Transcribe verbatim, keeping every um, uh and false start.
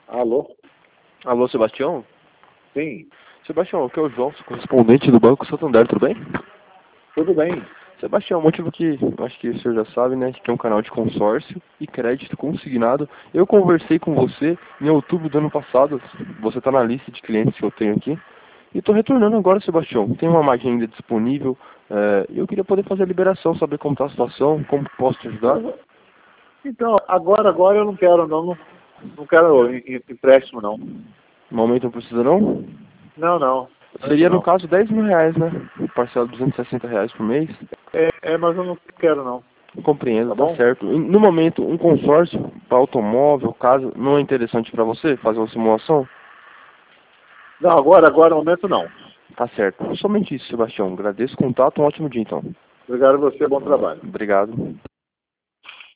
Alô? Alô, Sebastião? Sim, Sebastião, aqui é o João, sou correspondente do Banco Santander, tudo bem? tudo bem. Sebastião, motivo que eu acho que o senhor já sabe, né, que é um canal de consórcio e crédito consignado. Eu conversei com você em outubro do ano passado, você está na lista de clientes que eu tenho aqui. E estou retornando agora, Sebastião. Tem uma máquina ainda disponível eh, e eu queria poder fazer a liberação, saber como está a situação, como posso te ajudar. Então, agora, agora eu não quero, não, não, não quero em- em- empréstimo, não. No momento não precisa não? Não, não, Seria no não. caso dez mil reais, né? Parcela duzentos e sessenta reais por mês. É, é, mas eu não quero, não. Compreendo, Tá tá bom? certo. E, no momento, um consórcio para automóvel, casa, não é interessante para você fazer uma simulação? Não, agora, agora, no momento, não. Tá certo. Somente isso, Sebastião. Agradeço o contato, um ótimo dia então. Obrigado a você, bom trabalho. Obrigado.